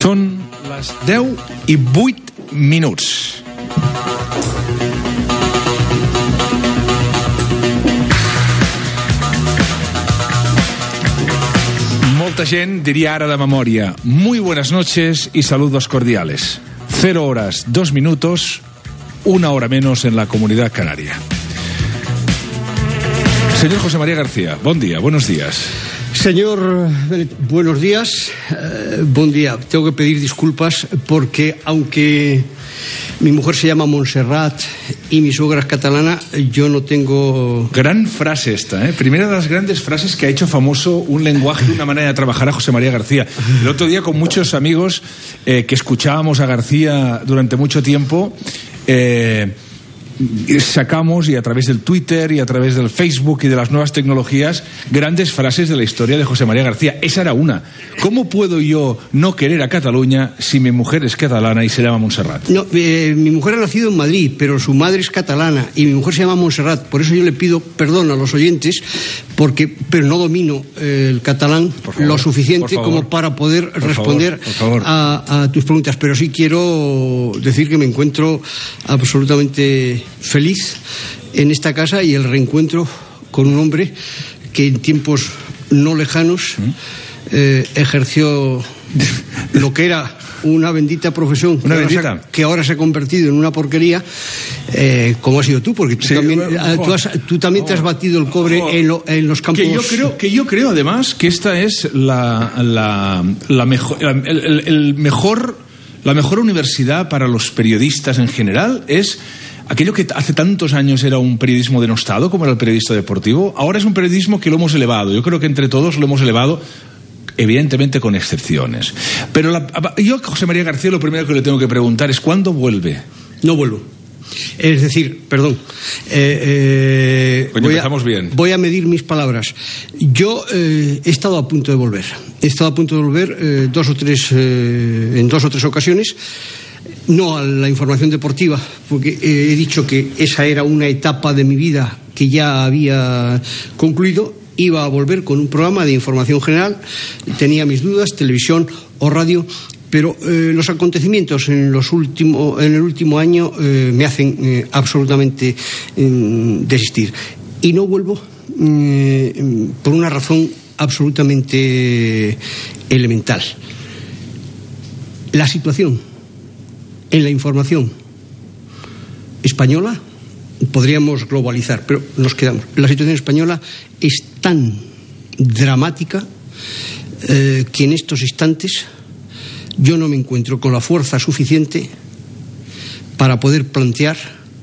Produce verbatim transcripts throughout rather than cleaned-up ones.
Són les deu i vuit minuts. Molta gent diria ara de memòria: muy buenas noches y saludos cordiales. Cero horas, dos minutos, una hora menos en la Comunidad Canaria. Señor José María García, buen día, buenos días. Señor, buenos días, eh, buen día. Tengo que pedir disculpas porque aunque mi mujer se llama Montserrat y mi suegra es catalana, yo no tengo... Gran frase esta, ¿eh? Primera de las grandes frases que ha hecho famoso un lenguaje, una manera de trabajar a José María García. El otro día con muchos amigos eh, que escuchábamos a García durante mucho tiempo... Eh, sacamos, y a través del Twitter y a través del Facebook y de las nuevas tecnologías, grandes frases de la historia de José María García. Esa era una. ¿Cómo puedo yo no querer a Cataluña si mi mujer es catalana y se llama Montserrat? No, eh, mi mujer ha nacido en Madrid, pero su madre es catalana y mi mujer se llama Montserrat. Por eso yo le pido perdón a los oyentes, porque pero no domino eh, el catalán favor, lo suficiente como para poder por responder favor, a, a tus preguntas. Pero sí quiero decir que me encuentro absolutamente feliz en esta casa y el reencuentro con un hombre que en tiempos no lejanos eh, ejerció lo que era una bendita profesión una que, bendita. Ahora se, que ahora se ha convertido en una porquería, eh, como has sido tú, porque tú, sí, también, oh, tú, has, tú también oh, te has batido el cobre oh, en, lo, en los campos. Que yo creo, que yo creo además que esta es la, la, la mejor, el, el, el mejor, la mejor universidad para los periodistas en general es aquello que hace tantos años era un periodismo denostado, como era el periodista deportivo. Ahora es un periodismo que lo hemos elevado. Yo creo que entre todos lo hemos elevado, evidentemente con excepciones. Pero la, yo, José María García, lo primero que le tengo que preguntar es ¿cuándo vuelve? No vuelvo. Es decir, perdón, eh, eh, Coño, voy, empezamos a, bien. voy a medir mis palabras. Yo eh, he estado a punto de volver. He estado a punto de volver eh, dos o tres, eh, en dos o tres ocasiones. No a la información deportiva, porque he dicho que esa era una etapa de mi vida que ya había concluido. Iba a volver con un programa de información general. Tenía mis dudas, televisión o radio, pero eh, los acontecimientos en, los último, en el último año eh, me hacen eh, absolutamente eh, desistir. Y no vuelvo eh, por una razón absolutamente elemental. La situación en la información española, podríamos globalizar, pero nos quedamos. La situación española es tan dramática eh, que en estos instantes yo no me encuentro con la fuerza suficiente para poder plantear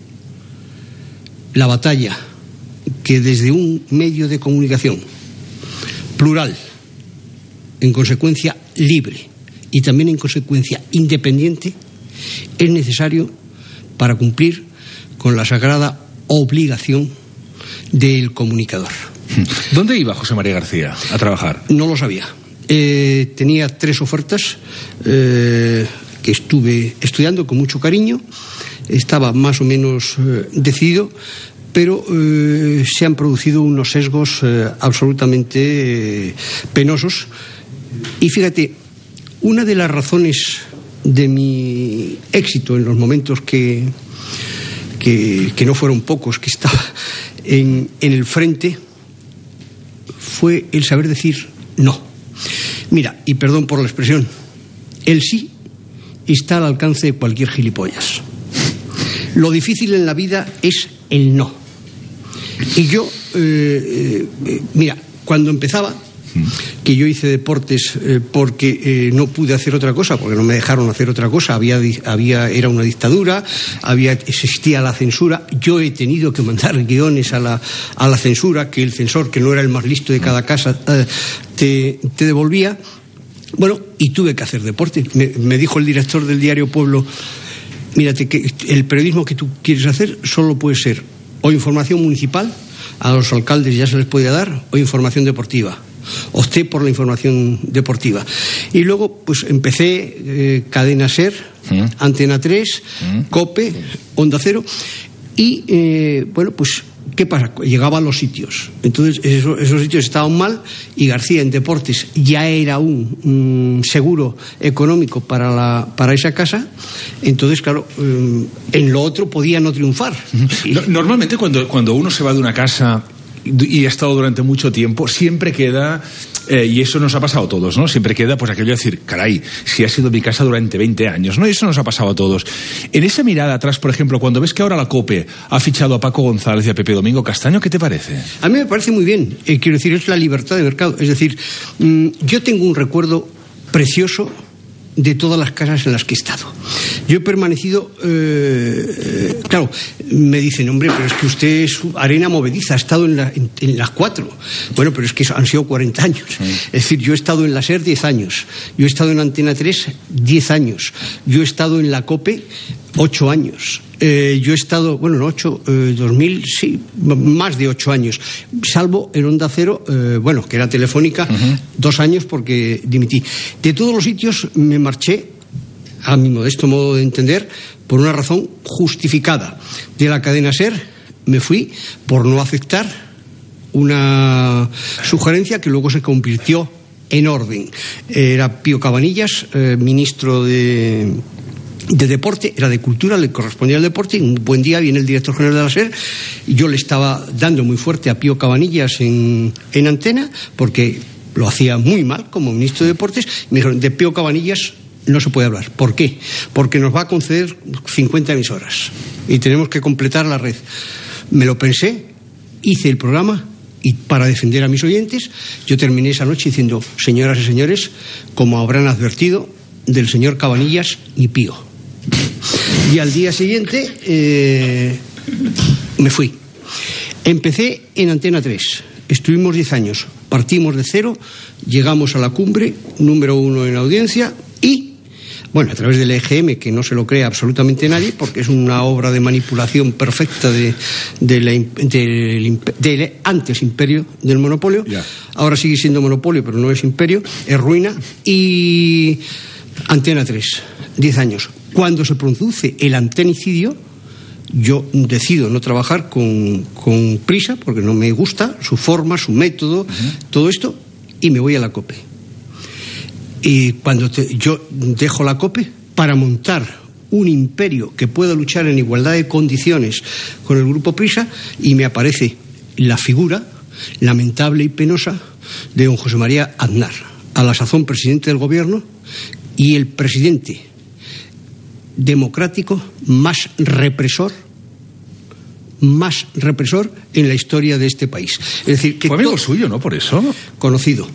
la batalla que desde un medio de comunicación plural, en consecuencia libre y también en consecuencia independiente, es necesario para cumplir con la sagrada obligación del comunicador. ¿Dónde iba José María García a trabajar? No lo sabía. Eh, tenía tres ofertas eh, que estuve estudiando con mucho cariño. Estaba más o menos eh, decidido, pero eh, se han producido unos sesgos eh, absolutamente eh, penosos. Y fíjate, una de las razones de mi éxito en los momentos que, que, que no fueron pocos, que estaba en, en el frente, fue el saber decir no. Mira, y perdón por la expresión, el sí está al alcance de cualquier gilipollas. Lo difícil en la vida es el no. Y yo, eh, eh, mira, cuando empezaba, que yo hice deportes eh, porque eh, no pude hacer otra cosa, porque no me dejaron hacer otra cosa, había, había era una dictadura, había existía la censura. Yo he tenido que mandar guiones a la, a la censura, que el censor, que no era el más listo de cada casa, eh, te, te devolvía. Bueno, y tuve que hacer deporte. Me, me dijo el director del diario Pueblo: mírate, que el periodismo que tú quieres hacer solo puede ser o información municipal, a los alcaldes ya se les podía dar, o información deportiva. Opté por la información deportiva. Y luego pues empecé eh, Cadena Ser, ¿Mm? Antena tres, ¿Mm? COPE, Onda Cero. Y eh, bueno, pues ¿qué pasa? Llegaba a los sitios. Entonces, eso, esos sitios estaban mal y García en deportes ya era un, un seguro económico para, la, para esa casa. Entonces, claro, eh, en lo otro podía no triunfar. Normalmente, cuando, cuando uno se va de una casa y ha estado durante mucho tiempo, siempre queda, eh, y eso nos ha pasado a todos, ¿no? Siempre queda, pues, aquello de decir, caray, si ha sido mi casa durante veinte años, ¿no? Y eso nos ha pasado a todos. En esa mirada atrás, por ejemplo, cuando ves que ahora la COPE ha fichado a Paco González y a Pepe Domingo Castaño, ¿qué te parece? A mí me parece muy bien. Eh, quiero decir, es la libertad de mercado. Es decir, mmm, yo tengo un recuerdo precioso de todas las casas en las que he estado. Yo he permanecido, eh, claro, me dicen, hombre, pero es que usted es arena movediza, ha estado en, la, en, en las cuatro. Bueno, pero es que han sido cuarenta años. Sí. Es decir, yo he estado en la SER diez años, yo he estado en Antena tres diez años, yo he estado en la COPE ocho años. Eh, yo he estado, bueno, no ocho, eh, dos mil, sí, más de ocho años, salvo en Onda Cero, eh, bueno, que era Telefónica, uh-huh. dos años porque dimití. De todos los sitios me marché, a mi modesto modo de entender, por una razón justificada. De la cadena SER me fui por no aceptar una sugerencia que luego se convirtió en orden. Era Pío Cabanillas, eh, ministro de... de deporte, era de cultura, le correspondía al deporte, y un buen día viene el director general de la SER y yo le estaba dando muy fuerte a Pío Cabanillas en, en Antena, porque lo hacía muy mal como ministro de deportes, y me dijeron, de Pío Cabanillas no se puede hablar. ¿Por qué? Porque nos va a conceder cincuenta emisoras y tenemos que completar la red. Me lo pensé, hice el programa y para defender a mis oyentes, yo terminé esa noche diciendo, señoras y señores, como habrán advertido, del señor Cabanillas ni Pío. Y al día siguiente eh, me fui. Empecé en Antena tres. Estuvimos diez años. Partimos de cero, llegamos a la cumbre, número uno en audiencia y, bueno, a través del E G M, que no se lo cree absolutamente nadie, porque es una obra de manipulación perfecta de, de la, del, del antes imperio del monopolio. Yeah. Ahora sigue siendo monopolio, pero no es imperio, es ruina. Y Antena tres, diez años. Cuando se produce el antenicidio, yo decido no trabajar con, con Prisa, porque no me gusta su forma, su método, uh-huh. todo esto, y me voy a la COPE. Y cuando te, yo dejo la COPE para montar un imperio que pueda luchar en igualdad de condiciones con el grupo Prisa, y me aparece la figura lamentable y penosa de don José María Aznar, a la sazón presidente del gobierno y el presidente democrático más represor más represor en la historia de este país. Es decir, que fue amigo suyo, ¿no? Por eso. Conocido.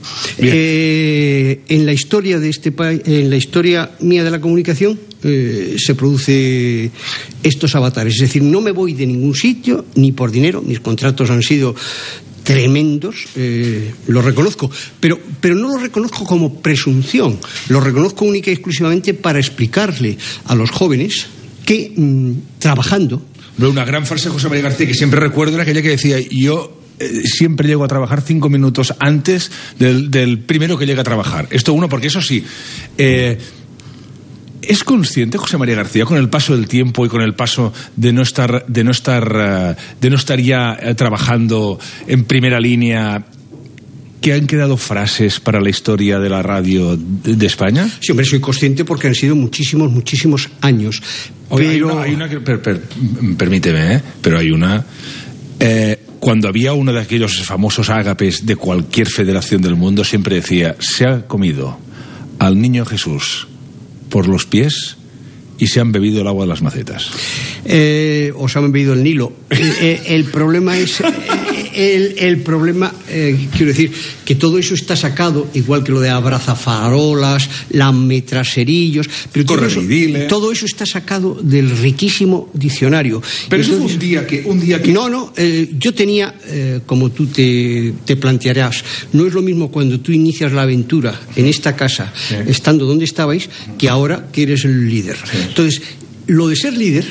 Eh, en la historia de este país, en la historia mía de la comunicación, eh, se produce estos avatares. Es decir, no me voy de ningún sitio ni por dinero. Mis contratos han sido tremendos, eh, lo reconozco, pero, pero no lo reconozco como presunción, lo reconozco única y exclusivamente para explicarle a los jóvenes que mmm, trabajando. Una gran frase de José María García que siempre recuerdo era aquella que decía, yo eh, siempre llego a trabajar cinco minutos antes del, del primero que llega a trabajar. Esto uno, porque eso sí, eh, ¿es consciente José María García, con el paso del tiempo y con el paso de no estar, de no estar, de no estar ya trabajando en primera línea, que han quedado frases para la historia de la radio de España? Sí, hombre, soy consciente porque han sido muchísimos, muchísimos años. Oye, pero... hay una, hay una que, per, per, permíteme, ¿eh? pero hay una... Eh, cuando había uno de aquellos famosos ágapes de cualquier federación del mundo, siempre decía, se ha comido al niño Jesús por los pies y se han bebido el agua de las macetas. Eh, o se han bebido el Nilo. El, el problema es... El, el problema, eh, quiero decir, que todo eso está sacado, igual que lo de abrazafarolas, lametraserillos, pero todo eso, todo eso está sacado del riquísimo diccionario. Pero entonces, eso fue un día que... Un día que... No, no, eh, yo tenía, eh, como tú te, te plantearás, no es lo mismo cuando tú inicias la aventura en esta casa, sí. estando donde estabais, que ahora que eres el líder. Sí. Entonces, lo de ser líder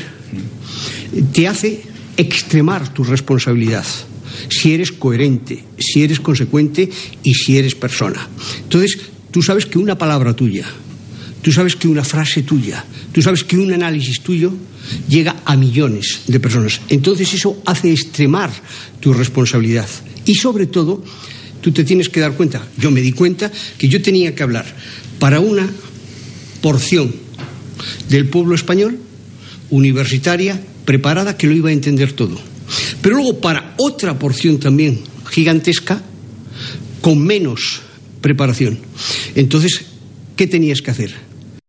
te hace extremar tu responsabilidad. Si eres coherente, si eres consecuente y si eres persona. Entonces, tú sabes que una palabra tuya Tú sabes que una frase tuya, tú sabes que un análisis tuyo llega a millones de personas. Entonces eso hace extremar tu responsabilidad. Y sobre todo, tú te tienes que dar cuenta, yo me di cuenta que yo tenía que hablar para una porción del pueblo español, universitaria, preparada, que lo iba a entender todo. Pero luego para otra porción también gigantesca, con menos preparación. Entonces, ¿qué tenías que hacer?